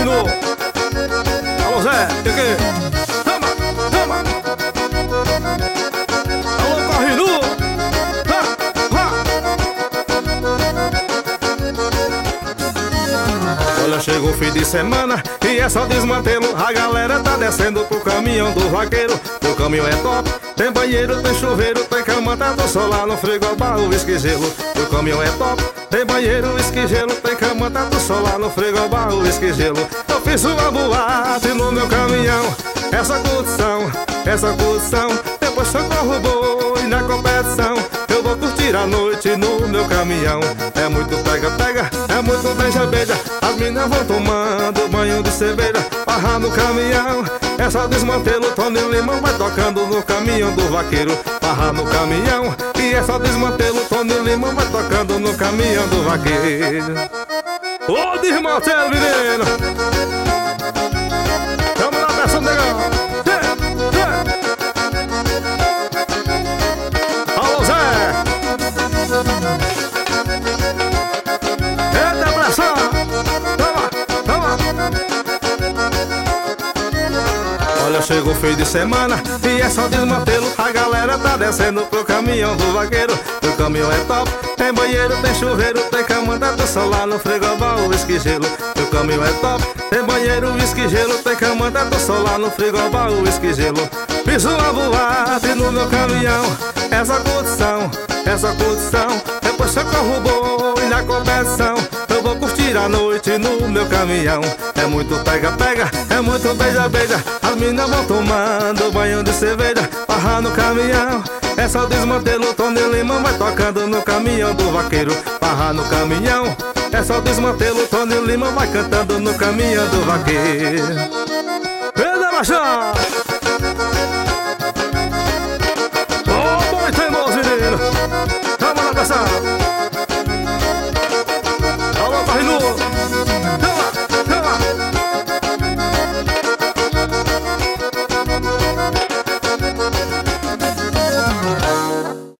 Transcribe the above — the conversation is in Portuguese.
Carrino. Alô Zé, que? Toma, toma. Alô Carrino. Olha, chegou o fim de semana e é só desmantelo. A galera tá descendo pro caminhão do vaqueiro. O caminhão é top, tem banheiro, tem chuveiro, tem cama, tá do solar no frigobar, uísque e gelo. O caminhão é top, tem banheiro, uísque e gelo, tem cama, tá do solar no frigobar, uísque e gelo. Eu fiz uma boate no meu caminhão, essa curtição, depois socorro o boi na competição. Eu vou curtir a noite no meu caminhão. É muito pega-pega, é muito beija-beija. As minas vão tomando banho de cerveja. Barra no caminhão, é só desmantelo. Tony Limão vai tocando no caminhão do vaqueiro. Barra no caminhão, e é só desmantelo. Tony Limão vai tocando no caminhão do vaqueiro. Ô, desmantelo, menino! Vamos lá, peça, negão! Eita pressão! Toma, toma! Olha, chegou o fim de semana e é só desmantelo. A galera tá descendo pro caminhão do vaqueiro. O caminhão é top, tem banheiro, tem chuveiro, tem cama, tá do solar no frigobar, uísque e gelo. O caminhão é top, tem banheiro, uísque e gelo, tem cama, tá do solar no frigobar, uísque e gelo. Fiz uma boate no meu caminhão, essa curtição, depois socorro o boi na competição. Eu vou curtir a noite no meu caminhão. É muito pega-pega, é muito beija-beija. As minas vão tomando banho de cerveja. Barra no caminhão, é só desmantelo. Tony Limão vai tocando no caminhão do vaqueiro. Barra no caminhão, é só desmantelo. Tony Limão vai cantando no caminhão do vaqueiro. Eita, machão!